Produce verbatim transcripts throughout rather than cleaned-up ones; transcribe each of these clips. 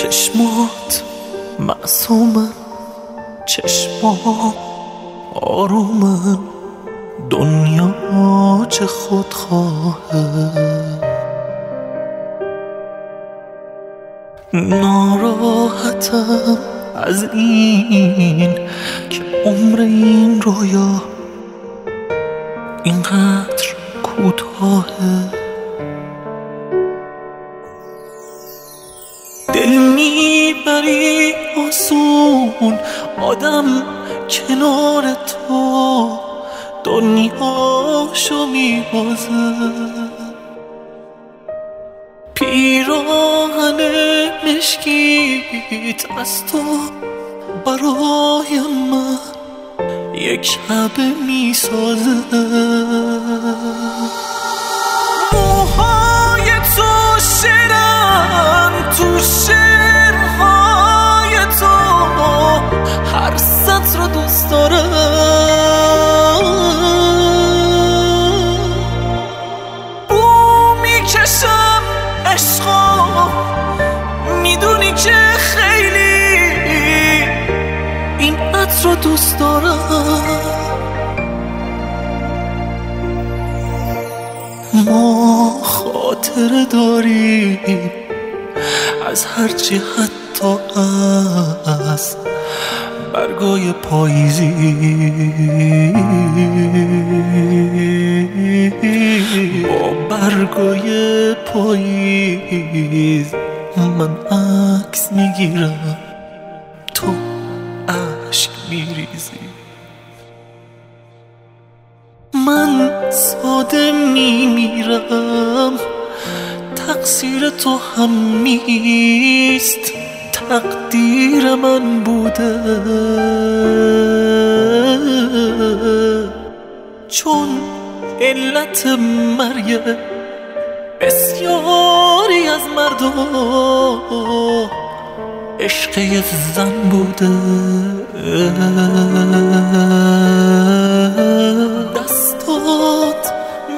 چشمات معصومن، چشمام آرومن، دنیا چه خودخواهه. ناراحتم از این که عمر این رویا اینقدر کوتاهه. دل میبری آسون آدم کنار تو دنیاشو میبازه. پیراهن مشکیت از تو برای من یک شب میسازه. موهای تو شیرن تو شعرهای تو، هر سطر رو دوست دارم. بو میکشم عشقا، میدونی که خیلی این عطر رو دوست دارم. ما خاطره داریم از هرچی، حتی از برگای پاییزی. با برگای پاییز من عکس میگیرم، تو اشک میریزی. من ساده میمیرم، تقصیر تو هم نیست، تقدیر من بوده. چون علت مرگ بسیاری از مردم عشق یه زن بوده. دستات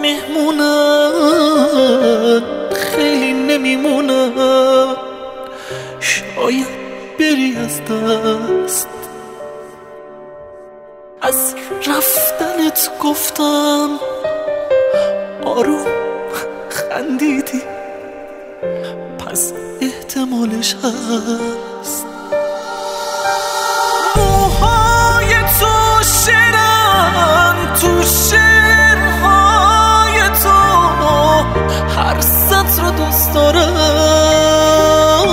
مهمونن، خیلی نمیمونن، شاید بری از دست. از رفتنت گفتم آروم خندیدی، پس احتمالش هست. موهای تو شیرن تو شعرهای تو، هر سطر رو دوست دارم.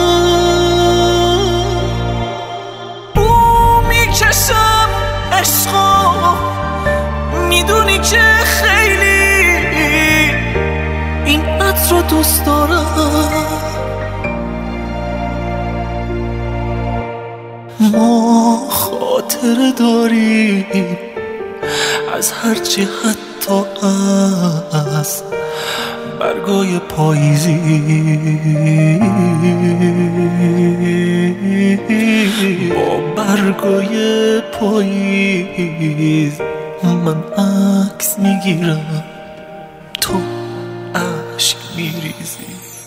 بو میکشم عشقا، میدونی که خیلی این عطر رو دوست دارم. ما خاطره داریم از هرچی، حتی از برگای پاییزی. با برگای پاییز من عکس میگیرم، تو اشک میریزی.